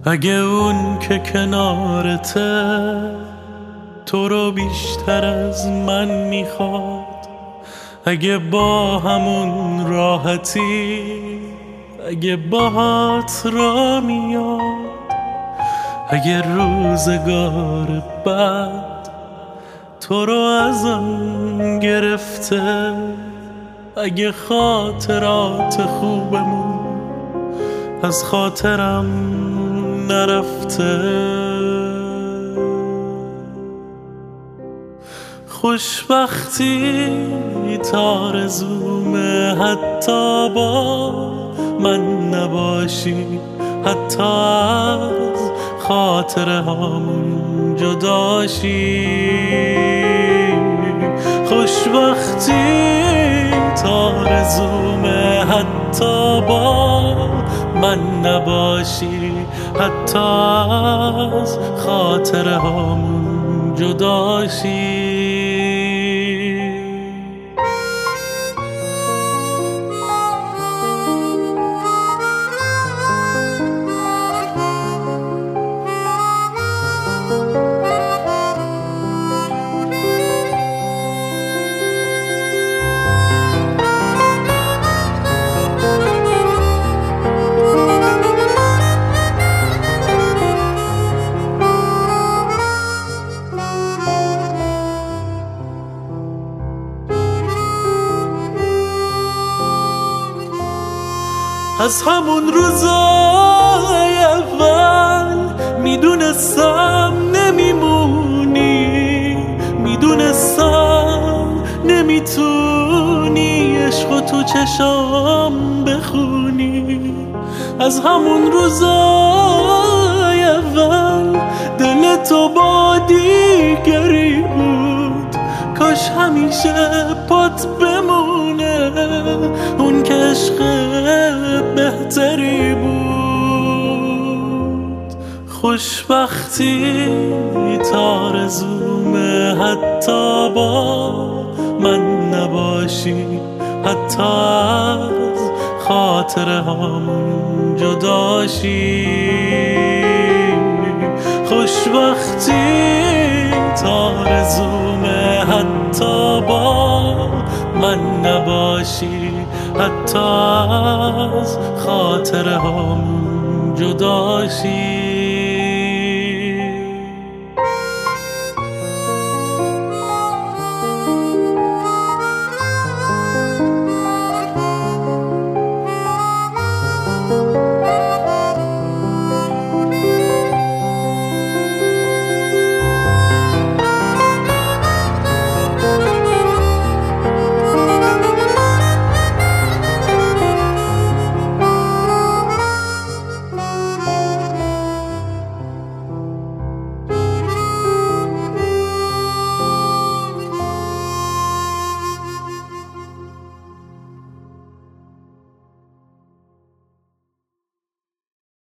اگه اون که کنارته تو رو بیشتر از من میخواد، اگه با همون راحتی، اگه باهات را میاد، اگه روزگار بعد تو رو ازم گرفته، اگه خاطرات خوبمون از خاطرم نرفته، خوشبختی آرزومه حتی با من نباشی، حتی از خاطره هامون جداشی، خوشبختی آرزومه حتی با من نباشی، حتی از خاطره هامون جداشی. از همون روزای اول میدونستم نمیمونی، میدونستم نمیتونی عشق تو چشام بخونی، از همون روزای اول دل تو با دیگری بود، کاش همیشه پات بمونه اون که عشق بهتری بود، خوشبختی آرزومه حتی با من نباشی، حتی از خاطره هامون جداشی، خوشبختی آرزومه حتی با من نباشی، حتی از خاطره هامون جداشی.